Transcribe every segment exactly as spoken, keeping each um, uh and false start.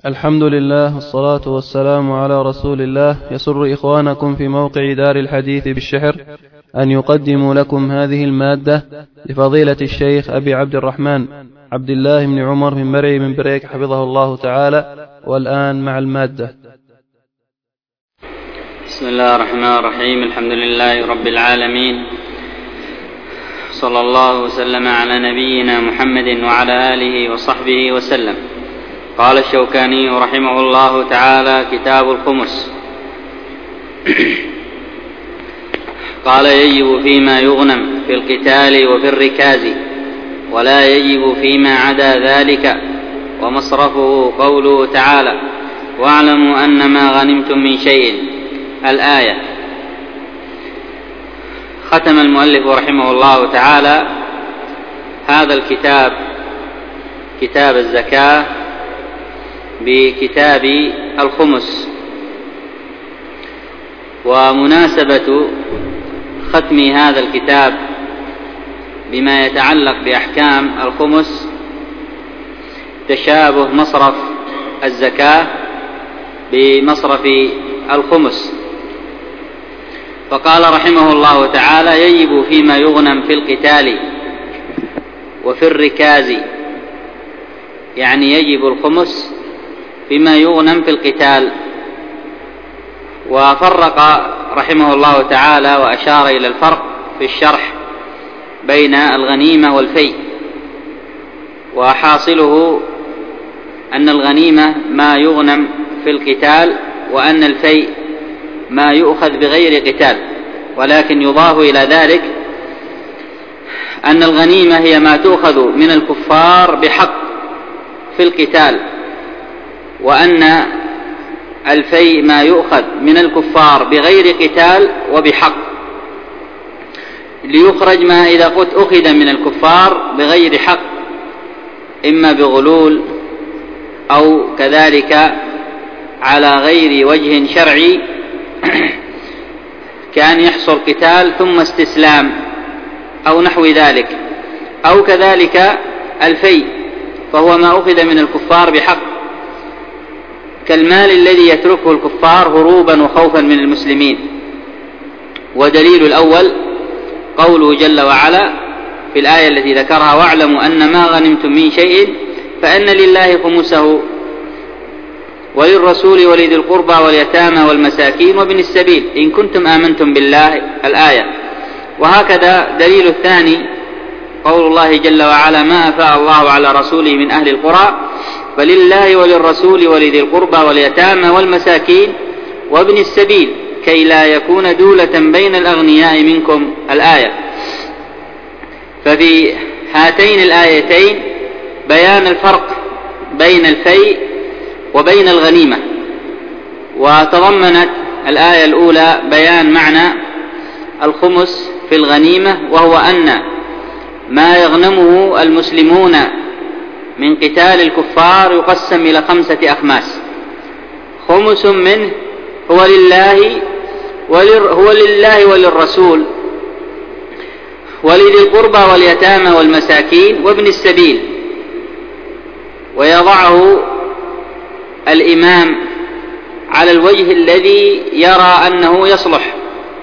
الحمد لله والصلاة والسلام على رسول الله. يسر إخوانكم في موقع دار الحديث بالشحر أن يقدموا لكم هذه المادة لفضيلة الشيخ أبي عبد الرحمن عبد الله بن عمر بن مرعي من بريك حفظه الله تعالى. والآن مع المادة. بسم الله الرحمن الرحيم. الحمد لله رب العالمين، صلى الله وسلم على نبينا محمد وعلى آله وصحبه وسلم. قال الشوكاني رحمه الله تعالى: كتاب الخمس. قال: يجب فيما يغنم في القتال وفي الركاز، ولا يجب فيما عدا ذلك، ومصرفه قوله تعالى: واعلموا أن ما غنمتم من شيء، الآية. ختم المؤلف رحمه الله تعالى هذا الكتاب، كتاب الزكاة، بكتاب الخمس. ومناسبة ختم هذا الكتاب بما يتعلق بأحكام الخمس تشابه مصرف الزكاة بمصرف الخمس. فقال رحمه الله تعالى: يجب فيما يغنم في القتال وفي الركاز، يعني يجب الخمس فيما يغنم في القتال. وفرق رحمه الله تعالى وأشار إلى الفرق في الشرح بين الغنيمة والفيء، وحاصله أن الغنيمة ما يغنم في القتال، وأن الفيء ما يؤخذ بغير قتال. ولكن يضاف إلى ذلك أن الغنيمة هي ما تؤخذ من الكفار بحق في القتال، وأن الفيء ما يؤخذ من الكفار بغير قتال وبحق، ليخرج ما إذا قد أخذ من الكفار بغير حق، إما بغلول أو كذلك على غير وجه شرعي، كان يحصل قتال ثم استسلام أو نحو ذلك، أو كذلك الفيء فهو ما أخذ من الكفار بحق، كالمال الذي يتركه الكفار هروبا وخوفا من المسلمين. ودليل الأول قوله جل وعلا في الآية التي ذكرها: واعلموا أن ما غنمتم من شيء فأن لله خمسه وللرسول ولذي القربى واليتامى والمساكين وابن السبيل إن كنتم آمنتم بالله، الآية. وهكذا دليل الثاني قول الله جل وعلا: ما أفاء الله على رسوله من أهل القرى فلله وللرسول ولذي القربى واليتامى والمساكين وابن السبيل كي لا يكون دولة بين الأغنياء منكم، الآية. ففي هاتين الآيتين بيان الفرق بين الفيء وبين الغنيمة. وتضمنت الآية الأولى بيان معنى الخمس في الغنيمة، وهو أن ما يغنمه المسلمون من قتال الكفار يقسم إلى خمسة أخماس: خمس منه هو لله هو لله وللرسول ولذي القربى واليتامى والمساكين وابن السبيل، ويضعه الإمام على الوجه الذي يرى أنه يصلح.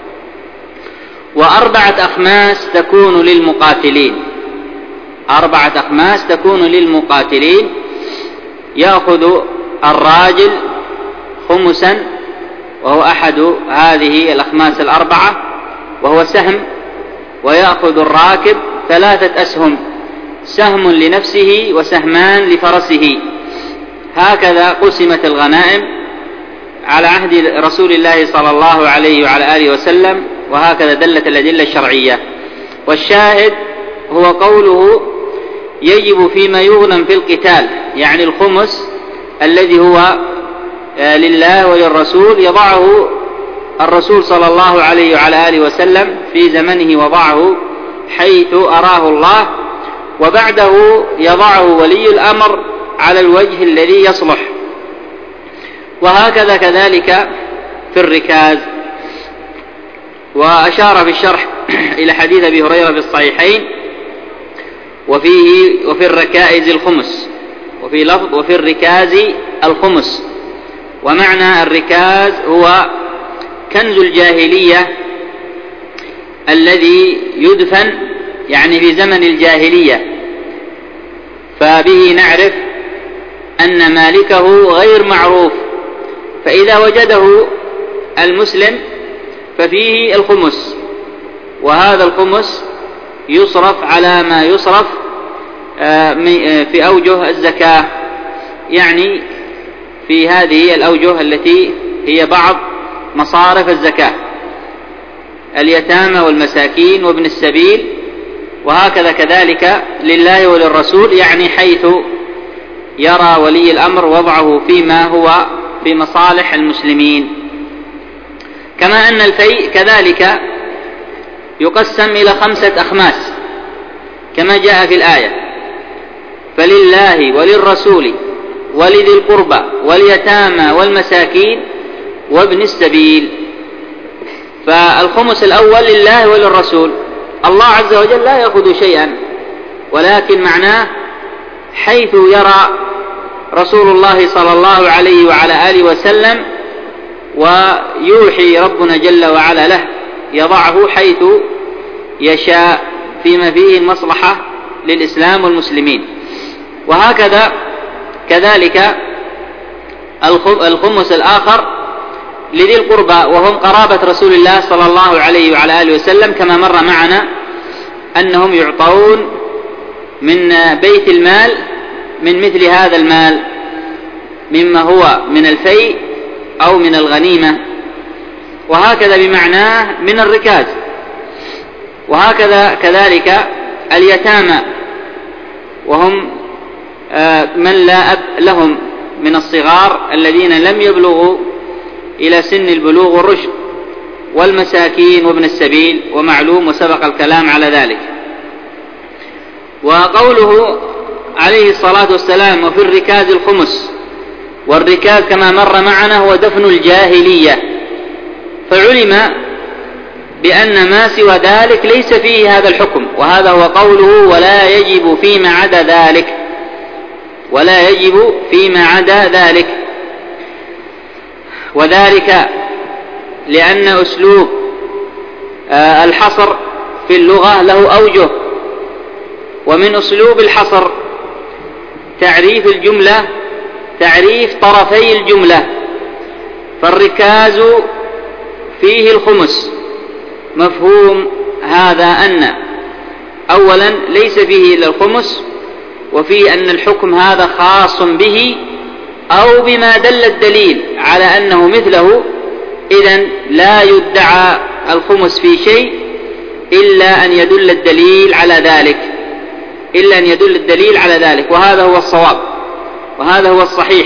وأربعة أخماس تكون للمقاتلين، أربعة أخماس تكون للمقاتلين، يأخذ الراجل خمسا وهو أحد هذه الأخماس الأربعة وهو سهم، ويأخذ الراكب ثلاثة أسهم، سهم لنفسه وسهمان لفرسه. هكذا قسمت الغنائم على عهد رسول الله صلى الله عليه وعلى آله وسلم، وهكذا دلت الأدلة الشرعية. والشاهد هو قوله: يجب فيما يغنم في القتال، يعني الخمس الذي هو لله وللرسول يضعه الرسول صلى الله عليه وعلى آله وسلم في زمنه، وضعه حيث أراه الله، وبعده يضعه ولي الأمر على الوجه الذي يصلح. وهكذا كذلك في الركاز. وأشار في الشرح إلى حديث أبي هريرة في الصحيحين: وفيه وفي الركائز الخمس، وفي لفظ وفي الركاز الخمس. ومعنى الركاز هو كنز الجاهلية الذي يدفن يعني في زمن الجاهلية، فبه نعرف أن مالكه غير معروف، فإذا وجده المسلم ففيه الخمس، وهذا الخمس يصرف على ما يصرف في أوجه الزكاة، يعني في هذه الأوجه التي هي بعض مصارف الزكاة: اليتامى والمساكين وابن السبيل، وهكذا كذلك لله وللرسول، يعني حيث يرى ولي الأمر وضعه فيما هو في مصالح المسلمين. كما أن الفيء كذلك يقسم إلى خمسة أخماس كما جاء في الآية: فلله وللرسول ولذي القربى واليتامى والمساكين وابن السبيل. فالخمس الأول لله وللرسول، الله عز وجل لا يأخذ شيئا، ولكن معناه حيث يرى رسول الله صلى الله عليه وعلى آله وسلم ويوحي ربنا جل وعلا له يضعه حيث يشاء فيما فيه المصلحة للإسلام والمسلمين. وهكذا كذلك الخمس الآخر لذي القربى، وهم قرابة رسول الله صلى الله عليه وعلى آله وسلم، كما مر معنا أنهم يعطون من بيت المال من مثل هذا المال مما هو من الفيء أو من الغنيمة، وهكذا بمعناه من الركاز. وهكذا كذلك اليتامى، وهم من لا أب لهم من الصغار الذين لم يبلغوا إلى سن البلوغ والرشد، والمساكين وابن السبيل، ومعلوم وسبق الكلام على ذلك. وقوله عليه الصلاة والسلام وفي الركاز الخمس، والركاز كما مر معنا هو دفن الجاهلية، فعلم بأن ما سوى ذلك ليس فيه هذا الحكم، وهذا هو قوله ولا يجب فيما عدا ذلك، ولا يجب فيما عدا ذلك. وذلك لأن أسلوب الحصر في اللغة له أوجه، ومن أسلوب الحصر تعريف الجملة تعريف طرفي الجملة. فالركاز فيه الخمس، مفهوم هذا أن أولا ليس فيه إلا الخمس، وفيه أن الحكم هذا خاص به أو بما دل الدليل على أنه مثله، إذن لا يدعى الخمس في شيء إلا أن يدل الدليل على ذلك إلا أن يدل الدليل على ذلك وهذا هو الصواب، وهذا هو الصحيح.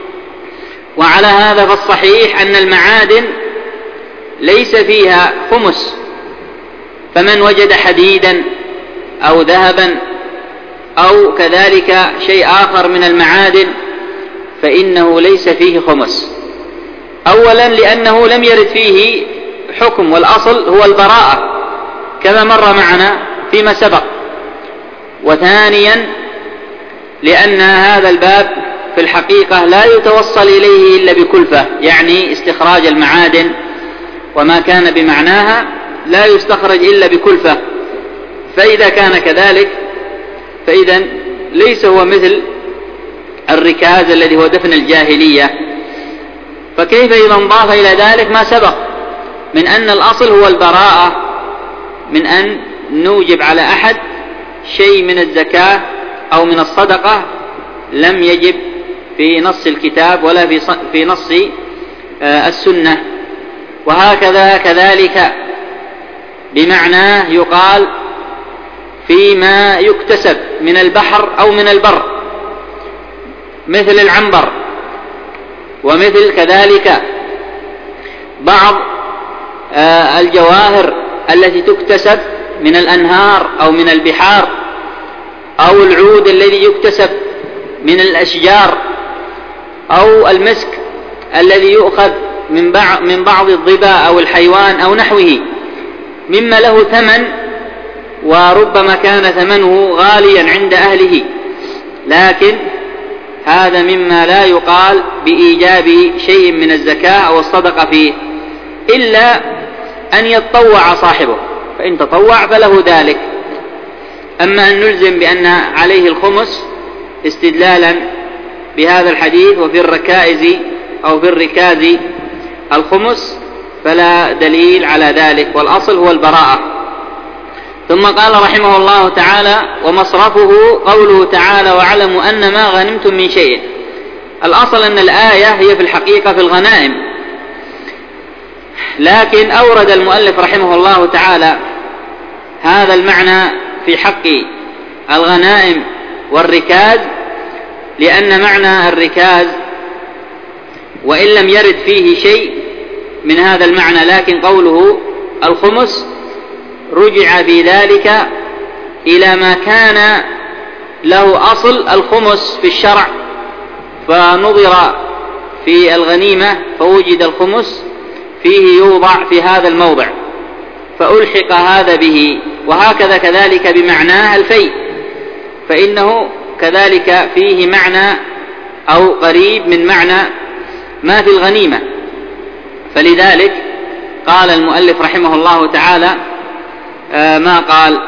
وعلى هذا فالصحيح أن المعادن ليس فيها خمس، فمن وجد حديدا أو ذهبا أو كذلك شيء آخر من المعادن فإنه ليس فيه خمس. أولا لأنه لم يرد فيه حكم، والأصل هو البراءة كما مر معنا فيما سبق. وثانيا لأن هذا الباب في الحقيقة لا يتوصل إليه إلا بكلفة، يعني استخراج المعادن وما كان بمعناها لا يستخرج إلا بكلفة، فإذا كان كذلك فإذا ليس هو مثل الركاز الذي هو دفن الجاهلية. فكيف إذا انضاف إلى ذلك ما سبق من أن الأصل هو البراءة من أن نوجب على أحد شيء من الزكاة أو من الصدقة لم يجب في نص الكتاب ولا في نص السنة. وهكذا كذلك بمعنى يقال فيما يكتسب من البحر أو من البر مثل العنبر، ومثل كذلك بعض الجواهر التي تكتسب من الأنهار أو من البحار، أو العود الذي يكتسب من الأشجار، أو المسك الذي يؤخذ من بعض الظباء أو الحيوان أو نحوه مما له ثمن، وربما كان ثمنه غاليا عند أهله، لكن هذا مما لا يقال بإيجاب شيء من الزكاة أو الصدقة فيه إلا أن يتطوع صاحبه، فإن تطوع فله ذلك. أما أن نلزم بأن عليه الخمس استدلالا بهذا الحديث وفي الركائز أو في الركاز الخمس فلا دليل على ذلك، والأصل هو البراءة. ثم قال رحمه الله تعالى: ومصرفه قوله تعالى: واعلموا أن ما غنمتم من شيء. الأصل أن الآية هي في الحقيقة في الغنائم، لكن أورد المؤلف رحمه الله تعالى هذا المعنى في حق الغنائم والركاز، لأن معنى الركاز وإن لم يرد فيه شيء من هذا المعنى، لكن قوله الخمس رجع في ذلك إلى ما كان له أصل الخمس في الشرع، فنظر في الغنيمة فوجد الخمس فيه يوضع في هذا الموضع فألحق هذا به. وهكذا كذلك بمعناه الفيء، فإنه كذلك فيه معنى أو قريب من معنى ما في الغنيمة. فلذلك قال المؤلف رحمه الله تعالى آه ما قال.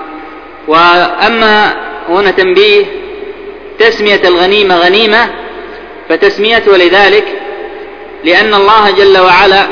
وأما هنا تنبيه: تسمية الغنيمة غنيمة فتسميته لذلك لأن الله جل وعلا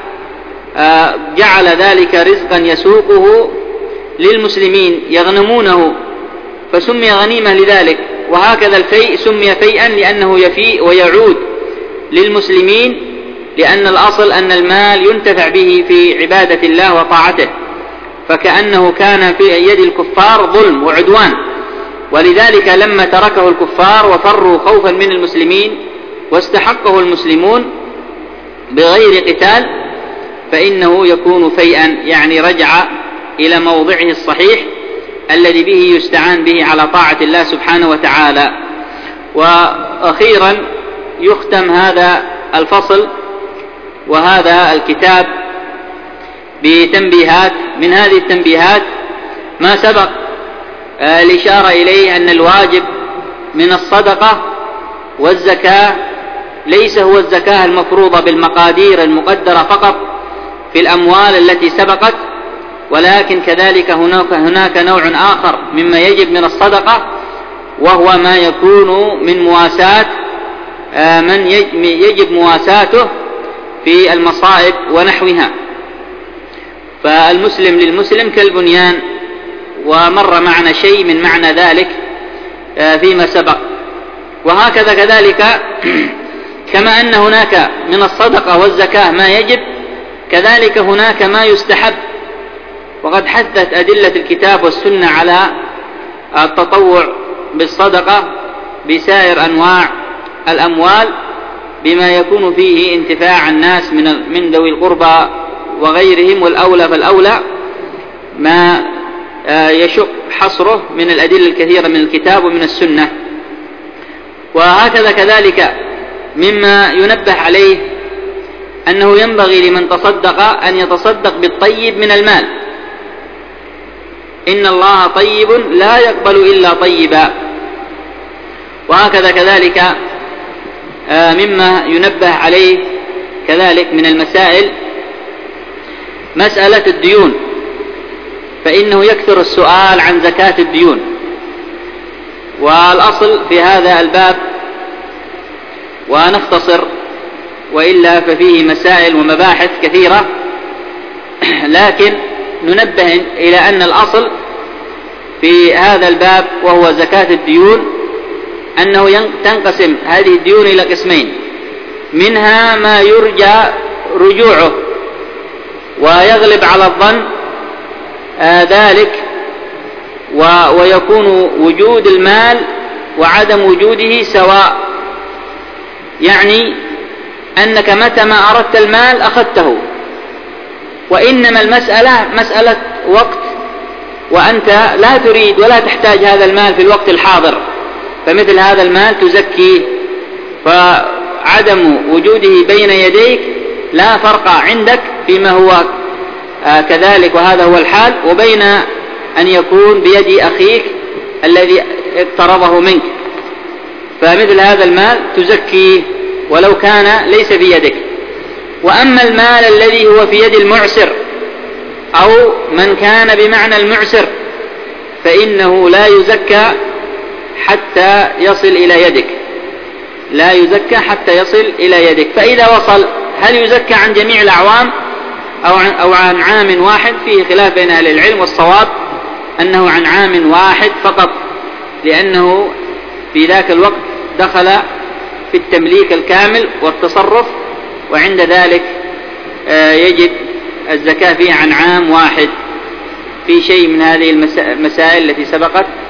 آه جعل ذلك رزقا يسوقه للمسلمين يغنمونه فسمي غنيمة لذلك. وهكذا الفيء سمي فيئا لأنه يفيء ويعود للمسلمين، لأن الأصل أن المال ينتفع به في عبادة الله وطاعته، فكأنه كان في يد الكفار ظلم وعدوان، ولذلك لما تركه الكفار وفروا خوفا من المسلمين واستحقه المسلمون بغير قتال فإنه يكون فيئا، يعني رجع إلى موضعه الصحيح الذي به يستعان به على طاعة الله سبحانه وتعالى. وأخيرا يختم هذا الفصل وهذا الكتاب بتنبيهات. من هذه التنبيهات ما سبق الإشارة إليه أن الواجب من الصدقة والزكاة ليس هو الزكاة المفروضة بالمقادير المقدرة فقط في الأموال التي سبقت، ولكن كذلك هناك, هناك نوع آخر مما يجب من الصدقة، وهو ما يكون من مواساة من يجب مواساته في المصائب ونحوها. فالمسلم للمسلم كالبنيان، ومر معنا شيء من معنى ذلك فيما سبق. وهكذا كذلك كما أن هناك من الصدقة والزكاة ما يجب، كذلك هناك ما يستحب. وقد حثت أدلة الكتاب والسنة على التطوع بالصدقة بسائر أنواع الأموال بما يكون فيه انتفاع الناس من من ذوي القربى وغيرهم، والأولى فالأولى ما يشق حصره من الأدلة الكثيرة من الكتاب ومن السنة. وهكذا كذلك مما ينبه عليه أنه ينبغي لمن تصدق أن يتصدق بالطيب من المال، إن الله طيب لا يقبل إلا طيبا. وهكذا كذلك مما ينبه عليه كذلك من المسائل مسألة الديون، فإنه يكثر السؤال عن زكاة الديون. والأصل في هذا الباب، ونختصر وإلا ففيه مسائل ومباحث كثيرة، لكن ننبه إلى أن الأصل في هذا الباب وهو زكاة الديون أنه تنقسم هذه الديون إلى قسمين: منها ما يرجى رجوعه ويغلب على الظن آه ذلك ويكون وجود المال وعدم وجوده سواء، يعني أنك متى ما أردت المال أخذته، وإنما المسألة مسألة وقت، وأنت لا تريد ولا تحتاج هذا المال في الوقت الحاضر، فمثل هذا المال تزكيه، فعدم وجوده بين يديك لا فرق عندك فيما هو آه كذلك، وهذا هو الحال، وبين أن يكون بيد أخيك الذي اقترضه منك. فمثل هذا المال تزكيه ولو كان ليس في يدك. وأما المال الذي هو في يد المعسر أو من كان بمعنى المعسر فإنه لا يزكى حتى يصل إلى يدك، لا يزكى حتى يصل إلى يدك. فإذا وصل هل يزكى عن جميع الأعوام أو عن, أو عن عام واحد؟ فيه خلاف بين أهل العلم، والصواب أنه عن عام واحد فقط، لأنه في ذاك الوقت دخل في التمليك الكامل والتصرف، وعند ذلك يجب الزكاة فيه عن عام واحد. في شيء من هذه المسائل التي سبقت